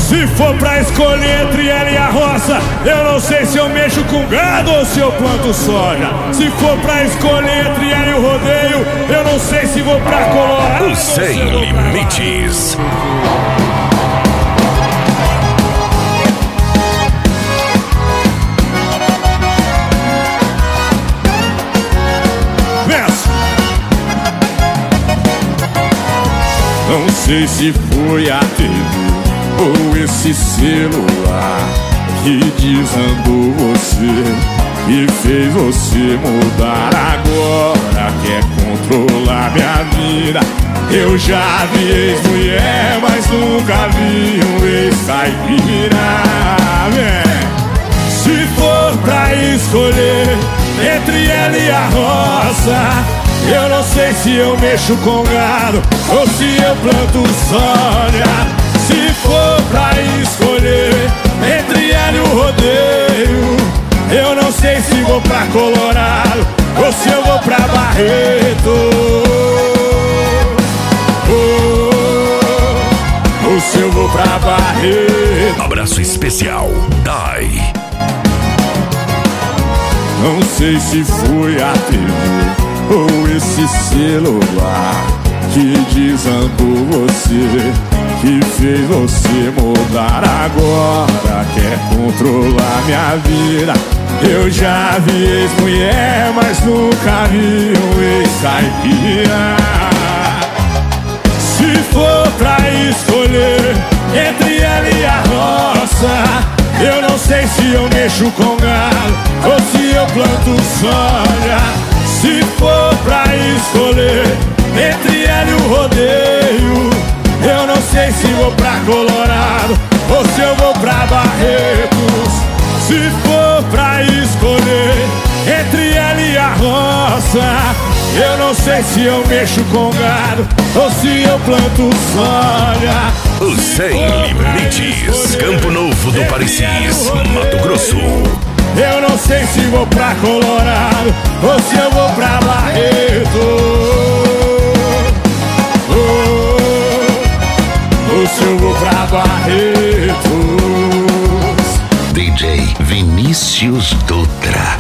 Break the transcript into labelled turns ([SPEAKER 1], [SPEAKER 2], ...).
[SPEAKER 1] Se for pra escolher entre ela e a roça, eu não sei se eu mexo com gado ou se eu planto soja. Se for pra escolher entre ela e o rodeio, eu não sei se vou pra Colorado ou se
[SPEAKER 2] Sem
[SPEAKER 1] eu vou pra
[SPEAKER 2] Limites.
[SPEAKER 1] Não sei se foi a TV ou esse celular que desandou você e fez você mudar. Agora quer controlar minha vida. Eu já vi ex-mulher, mas nunca vi um ex-caipira. Se for pra escolher entre ela e a roça, eu não sei se eu mexo com gado ou se eu planto soja. Se for pra escolher entre ela e o rodeio, eu não sei se vou pra Colorado ou se eu vou pra Barreto. Ou se eu vou pra Barreto.
[SPEAKER 2] Abraço especial, Dai.
[SPEAKER 1] Não sei se foi a TV ou esse celular que desandou você, que fez você mudar. Agora quer controlar minha vida. Eu já vi ex-mulher, mas nunca vi um ex-caipira. Se for pra escolher entre ela e a roça, eu não sei se eu mexo com gado ou se eu planto soja. Se for pra escolher entre ela e o rodeio, eu não sei se vou pra Colorado ou se eu vou pra Barretos. Se for pra escolher entre ela e a roça, eu não sei se eu mexo com gado ou se eu planto soja.
[SPEAKER 2] O Sem Limites, Campo Novo do Parecis, Mato Grosso.
[SPEAKER 1] Eu não sei se vou pra Colorado ou se eu vou pra Barreto. Ou se eu vou pra Barretos.
[SPEAKER 2] DJ Vinícius Dutra.